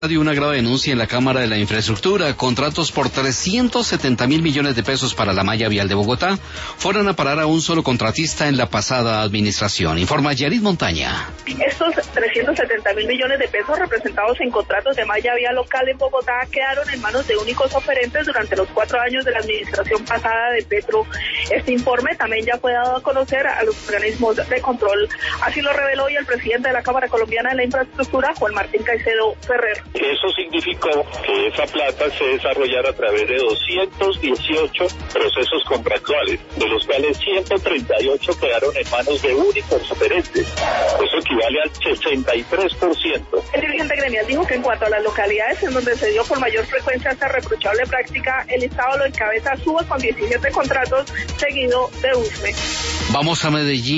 De una grave denuncia en la Cámara de la Infraestructura. Contratos por 370.000 millones de pesos para la malla vial de Bogotá fueron a parar a un solo contratista en la pasada administración. Informa Yarit Montaña. Estos 370.000 millones de pesos representados en contratos de malla vial local en Bogotá quedaron en manos de únicos oferentes durante los 4 años de la administración pasada de Petro. Este informe también ya fue dado a conocer a los organismos de control. Así lo reveló hoy el presidente de la Cámara Colombiana de la Infraestructura, Juan Martín Caicedo Ferrer. Eso significó que esa plata se desarrollara a través de 218 procesos contractuales, de los cuales 138 quedaron en manos de únicos oferentes. Eso equivale al 63%. El dirigente gremial dijo que en cuanto a las localidades en donde se dio por mayor frecuencia esta reprochable práctica, el Estado lo encabeza Suba con 17 contratos, seguido de Usme. Vamos a Medellín.